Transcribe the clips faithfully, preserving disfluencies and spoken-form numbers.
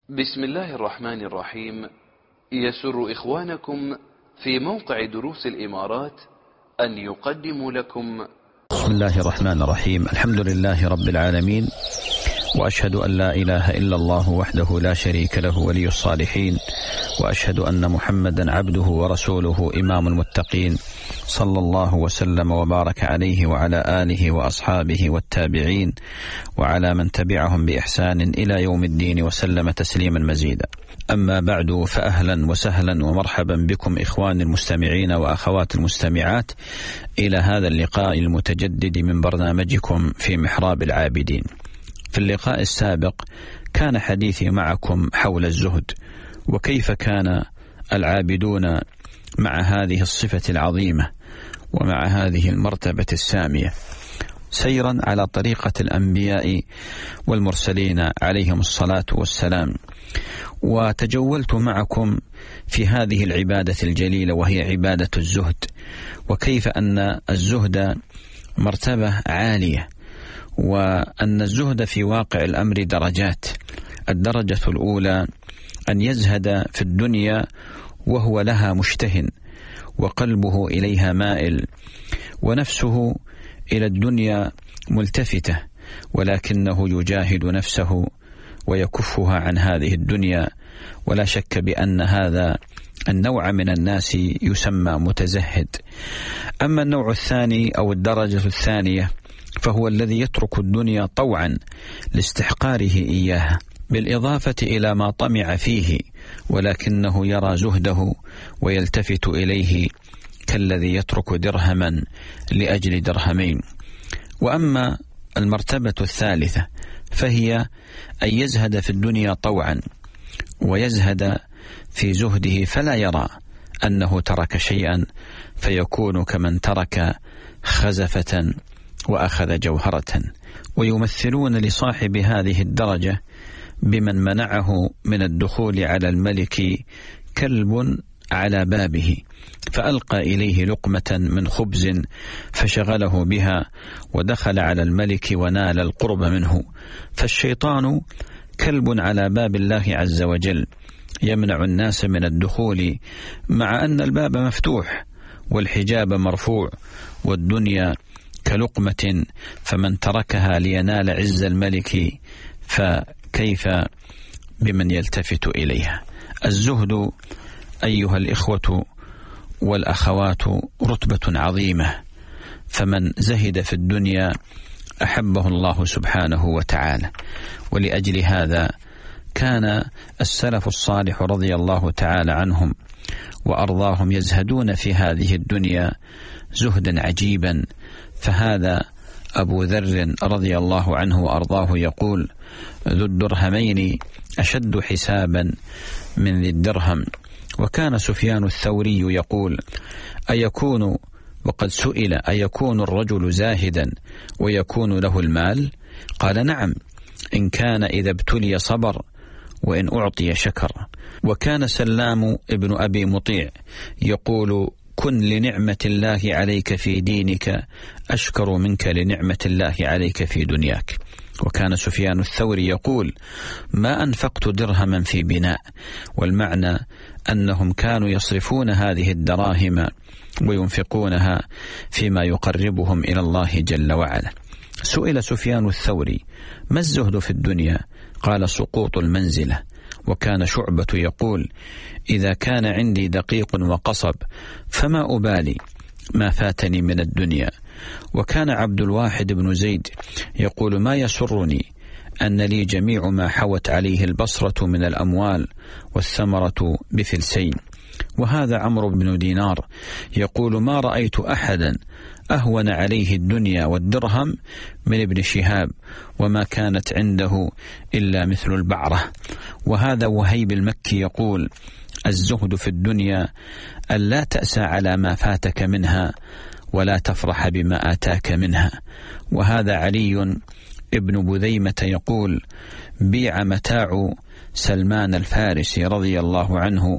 بسم الله الرحمن الرحيم. يسر إخوانكم في موقع دروس الإمارات أن يقدموا لكم بسم الله الرحمن الرحيم. الحمد لله رب العالمين، وأشهد أن لا إله إلا الله وحده لا شريك له ولي الصالحين، وأشهد أن محمدا عبده ورسوله إمام المتقين، صلى الله وسلم وبارك عليه وعلى آله وأصحابه والتابعين وعلى من تبعهم بإحسان إلى يوم الدين وسلم تسليما مزيدا. أما بعد، فأهلا وسهلا ومرحبا بكم إخواني المستمعين وأخوات المستمعات إلى هذا اللقاء المتجدد من برنامجكم في محراب العابدين. في اللقاء السابق كان حديثي معكم حول الزهد، وكيف كان العابدون مع هذه الصفة العظيمة ومع هذه المرتبة السامية سيرا على طريقة الأنبياء والمرسلين عليهم الصلاة والسلام. وتجولت معكم في هذه العبادة الجليلة وهي عبادة الزهد، وكيف أن الزهد مرتبة عالية، وأن الزهد في واقع الأمر درجات. الدرجة الأولى أن يزهد في الدنيا وهو لها مشتهن، وقلبه إليها مائل، ونفسه إلى الدنيا ملتفتة، ولكنه يجاهد نفسه ويكفها عن هذه الدنيا. ولا شك بأن هذا النوع من الناس يسمى متزهد. أما النوع الثاني أو الدرجة الثانية فهو الذي يترك الدنيا طوعا لاستحقاره إياها، بالإضافة إلى ما طمع فيه، ولكنه يرى زهده ويلتفت إليه كالذي يترك درهما لأجل درهمين. وأما المرتبة الثالثة فهي أن يزهد في الدنيا طوعا، ويزهد في زهده فلا يرى أنه ترك شيئا، فيكون كمن ترك خزفة وأخذ جوهرة. ويمثلون لصاحب هذه الدرجة بمن منعه من الدخول على الملك كلب على بابه، فألقى إليه لقمة من خبز فشغله بها، ودخل على الملك ونال القرب منه. فالشيطان كلب على باب الله عز وجل، يمنع الناس من الدخول مع أن الباب مفتوح والحجاب مرفوع، والدنيا كلقمة، فمن تركها لينال عز الملك فكيف بمن يلتفت إليها. الزهد أيها الإخوة والأخوات رتبة عظيمة، فمن زهد في الدنيا أحبه الله سبحانه وتعالى. ولأجل هذا كان السلف الصالح رضي الله تعالى عنهم وأرضاهم يزهدون في هذه الدنيا زهدا عجيبا. فهذا أبو ذر رضي الله عنه وأرضاه يقول: ذو الدرهمين أشد حسابا من ذي الدرهم. وكان سفيان الثوري يقول: أيكون، وقد سئل، أيكون الرجل زاهدا ويكون له المال؟ قال: نعم، إن كان إذا ابتلي صبر، وإن أعطي شكر. وكان سلام ابن أبي مطيع يقول: كن لنعمة الله عليك في دينك أشكر منك لنعمة الله عليك في دنياك. وكان سفيان الثوري يقول: ما أنفقت درهما في بناء. والمعنى أنهم كانوا يصرفون هذه الدراهم وينفقونها فيما يقربهم إلى الله جل وعلا. سئل سفيان الثوري: ما الزهد في الدنيا؟ قال: سقوط المنزلة. وكان شعبة يقول: إذا كان عندي دقيق وقصب فما أبالي ما فاتني من الدنيا. وكان عبد الواحد بن زيد يقول: ما يسرني أن لي جميع ما حوت عليه البصرة من الأموال والثمرة بفلسين. وهذا عمرو بن دينار يقول: ما رأيت أحدا أهون عليه الدنيا والدرهم من ابن شهاب، وما كانت عنده إلا مثل البعرة. وهذا وهيب المكي يقول: الزهد في الدنيا أن لا تأسى على ما فاتك منها، ولا تفرح بما آتاك منها. وهذا علي ابن بذيمة يقول: بيع متاع سلمان الفارسي رضي الله عنه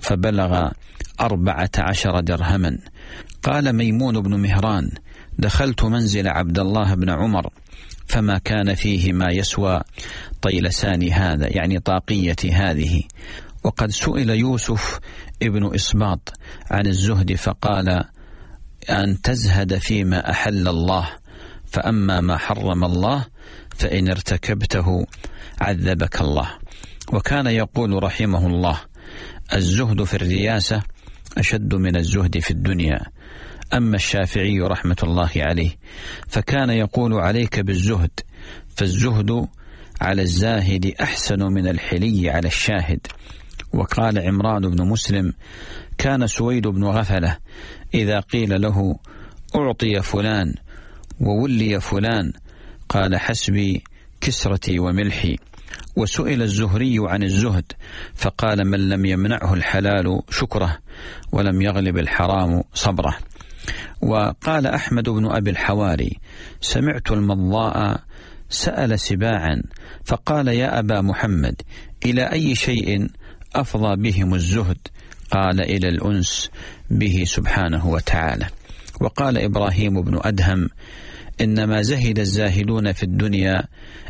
فبلغ أربعة عشر درهما. قال ميمون بن مهران: دخلت منزل عبد الله بن عمر فما كان فيه ما يسوى طيلسان هذا، يعني طاقية هذه. وقد سئل يوسف ابن إسباط عن الزهد فقال: أن تزهد فيما أحل الله، فأما ما حرم الله فإن ارتكبته عذبك الله. وكان يقول رحمه الله: الزهد في الرياسة أشد من الزهد في الدنيا. أما الشافعي رحمة الله عليه فكان يقول: عليك بالزهد، فالزهد على الزاهد أحسن من الحلي على الشاهد. وقال عمران بن مسلم: كان سويد بن غفلة إذا قيل له: أعطي فلان وولي فلان، قال: حسبي كسرتي وملحي. وسئل الزهري عن الزهد فقال: من لم يمنعه الحلال شكره ولم يغلب الحرام صبره. وقال أحمد بن أبي الحواري: سمعت المضاء سأل سباعا فقال: يا أبا محمد، إلى أي شيء أفضى بهم الزهد؟ قال: إلى الأنس به سبحانه وتعالى. وقال إبراهيم بن أدهم: إنما زهد الزاهدون في الدنيا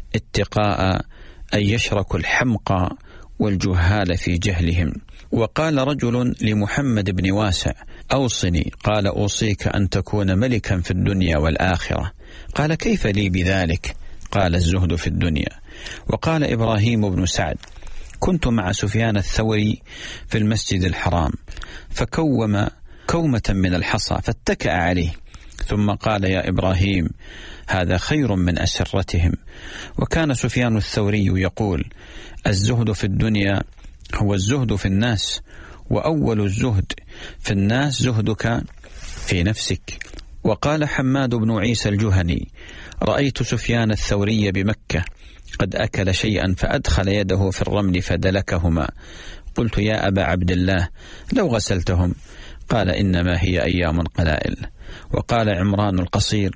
اتقاء أن يشركوا الحمقى والجهال في جهلهم. وقال رجل لمحمد بن واسع: أوصني. قال: أوصيك أن تكون ملكا في الدنيا والآخرة. قال: كيف لي بذلك؟ قال: الزهد في الدنيا. وقال إبراهيم بن سعد: كنت مع سفيان الثوري في المسجد الحرام فكوم كومة من الحصى فاتكأ عليه، ثم قال: يا إبراهيم، هذا خير من أسرتهم. وكان سفيان الثوري يقول: الزهد في الدنيا هو الزهد في الناس، وأول الزهد في الناس زهدك في نفسك. وقال حماد بن عيسى الجهني: رأيت سفيان الثوري بمكة قد أكل شيئا فأدخل يده في الرمل فدلكهما، قلت: يا أبا عبد الله، لو غسلتهم. قال: إنما هي أيام قلائل. وقال عمران القصير: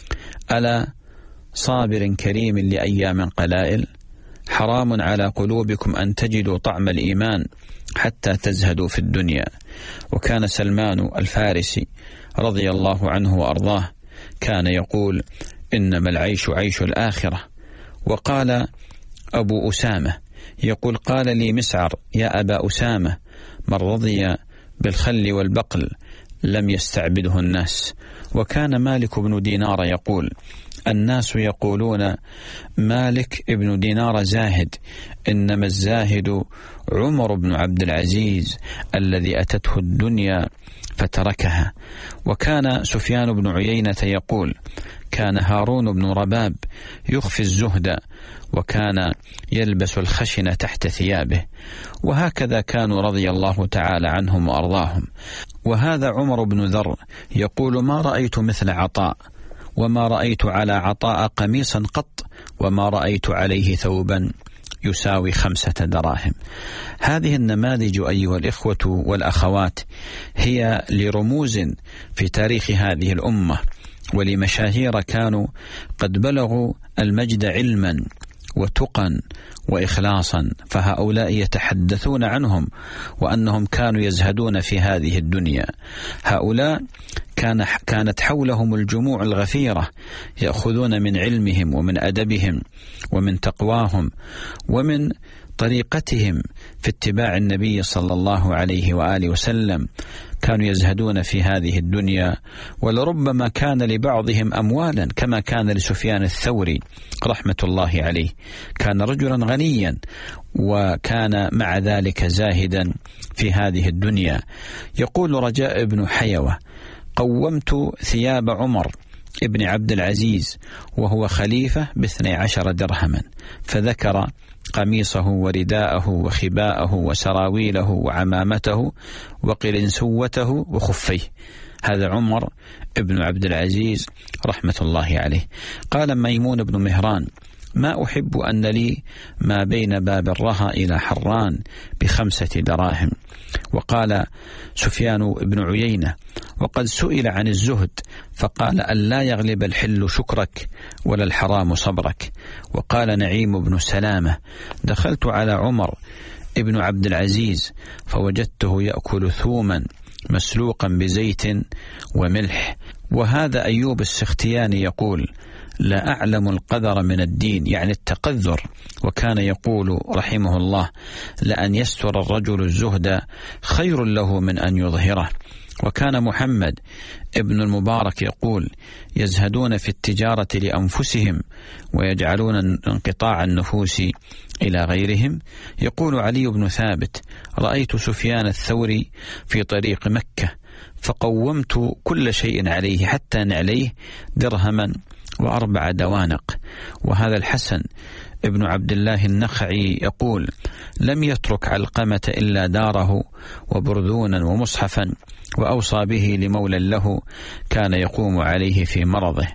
ألا صابر كريم لأيام قلائل، حرام على قلوبكم أن تجدوا طعم الإيمان حتى تزهدوا في الدنيا. وكان سلمان الفارسي رضي الله عنه وأرضاه كان يقول: إنما العيش عيش الآخرة. وقال أبو أسامة يقول: قال لي مسعر: يا أبا أسامة، من رضي بالخل والبقل لم يستعبده الناس. وكان مالك بن دينار يقول: الناس يقولون مالك ابن دينار زاهد، إنما الزاهد عمر بن عبد العزيز الذي أتته الدنيا فتركها. وكان سفيان بن عيينة يقول: كان هارون بن رباب يخفي الزهد وكان يلبس الخشن تحت ثيابه. وهكذا كانوا رضي الله تعالى عنهم وأرضاهم. وهذا عمر بن ذر يقول: ما رأيت مثل عطاء، وما رأيت على عطاء قميصا قط، وما رأيت عليه ثوبا يساوي خمسة دراهم. هذه النماذج أيها الإخوة والأخوات هي لرموز في تاريخ هذه الأمة ولمشاهير كانوا قد بلغوا المجد علما وتقا وإخلاصا، فهؤلاء يتحدثون عنهم وأنهم كانوا يزهدون في هذه الدنيا. هؤلاء كان كانت حولهم الجموع الغفيرة يأخذون من علمهم ومن أدبهم ومن تقواهم ومن طريقتهم في اتباع النبي صلى الله عليه وآله وسلم. كانوا يزهدون في هذه الدنيا، ولربما كان لبعضهم أموالا كما كان لسفيان الثوري رحمة الله عليه، كان رجلا غنيا وكان مع ذلك زاهدا في هذه الدنيا. يقول رجاء بن حيوة: قومت ثياب عمر ابن عبد العزيز وهو خليفة باثني عشر درهما، فذكر قميصه ورداءه وخباءه وسراويله وعمامته وقلنسوته وخفيه. هذا عمر ابن عبد العزيز رحمة الله عليه. قال ميمون بن مهران: ما أحب أن لي ما بين باب الرها إلى حران بخمسة دراهم. وقال سفيان بن عيينة: وقد سئل عن الزهد فقال: أن لا يغلب الحل شكرك ولا الحرام صبرك. وقال نعيم بن سلامة: دخلت على عمر ابن عبد العزيز فوجدته يأكل ثوما مسلوقا بزيت وملح. وهذا أيوب السختياني يقول: لا أعلم القذر من الدين، يعني التقذر. وكان يقول رحمه الله: لأن يستر الرجل الزهد خير له من أن يظهره. وكان محمد ابن المبارك يقول: يزهدون في التجارة لأنفسهم ويجعلون انقطاع النفوس إلى غيرهم. يقول علي بن ثابت: رأيت سفيان الثوري في طريق مكة فقومت كل شيء عليه حتى نعليه درهما وأربع دوانق. وهذا الحسن ابن عبد الله النخعي يقول: لم يترك علقمة إلا داره وبرذونا ومصحفا، وأوصى به لمولى له كان يقوم عليه في مرضه.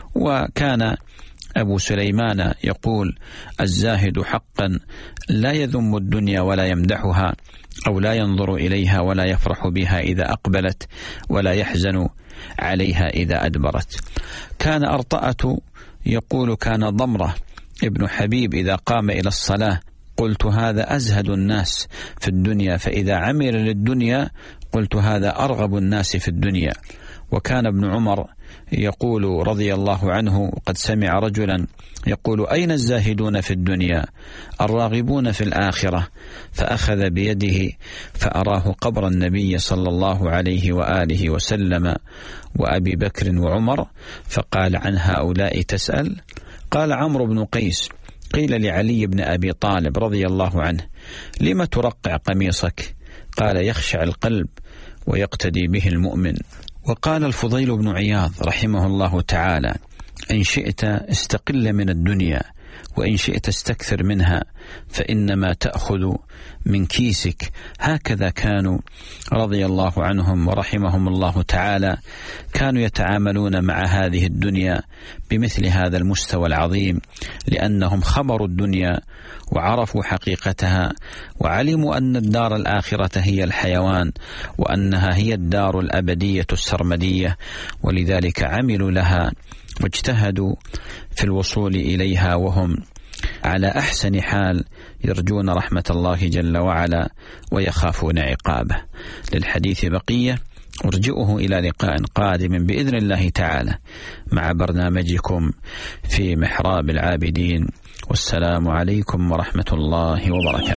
وكان أبو سليمان يقول: الزاهد حقا لا يذم الدنيا ولا يمدحها، أو لا ينظر إليها ولا يفرح بها إذا أقبلت، ولا يحزن عليها إذا أدبرت. كان أرطأة يقول: كان ضمرة ابن حبيب إذا قام إلى الصلاة قلت: هذا أزهد الناس في الدنيا، فإذا عمل للدنيا قلت: هذا أرغب الناس في الدنيا. وكان ابن عمر يقول رضي الله عنه: قد سمع رجلا يقول: أين الزاهدون في الدنيا الراغبون في الآخرة؟ فأخذ بيده فأراه قبر النبي صلى الله عليه وآله وسلم وأبي بكر وعمر، فقال: عن هؤلاء تسأل؟ قال عمرو بن قيس: قيل لعلي بن أبي طالب رضي الله عنه: لم ترقع قميصك؟ قال: يخشع القلب ويقتدي به المؤمن. وقال الفضيل بن عياض رحمه الله تعالى: إن شئت استقل من الدنيا، وإن شئت استكثر منها، فإنما تأخذ من كيسك. هكذا كانوا رضي الله عنهم ورحمهم الله تعالى، كانوا يتعاملون مع هذه الدنيا بمثل هذا المستوى العظيم، لأنهم خبروا الدنيا وعرفوا حقيقتها، وعلموا أن الدار الآخرة هي الحيوان، وأنها هي الدار الأبدية السرمدية، ولذلك عملوا لها واجتهدوا في الوصول إليها، وهم على أحسن حال يرجون رحمة الله جل وعلا ويخافون عقابه. للحديث بقية، أرجئه إلى لقاء قادم بإذن الله تعالى مع برنامجكم في محراب العابدين، والسلام عليكم ورحمة الله وبركاته.